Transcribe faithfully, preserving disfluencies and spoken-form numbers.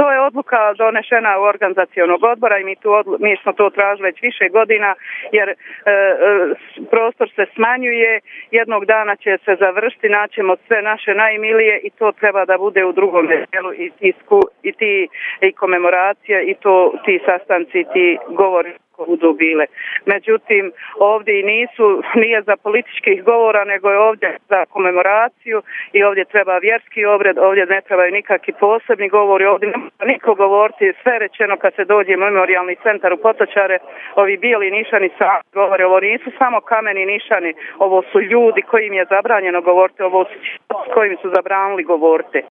to je odluka donešena u organizacionog odbora i mi, tu odlu, mi smo to tražili već više godina, jer e, e, prostor se smanjuje, jednog dana će se završiti, naćemo sve naše najmilije i to treba da bude u drugom dijelu i, i, i ti i komemoracije i to ti sastanci i ti govori budu bile. Međutim, ovdje i nisu, nije za političkih govora, nego je ovdje za komemoraciju i ovdje treba vjerski obred, ovdje ne trebaju nikakvi posebni govori, ovdje ne treba niko govoriti, sve rečeno kad se dođe memorijalni centar u Potočare, ovi bijeli nišani sami govore, ovo nisu samo kameni nišani, ovo su ljudi kojim je zabranjeno govoriti, ovo su kojim su zabranili govoriti.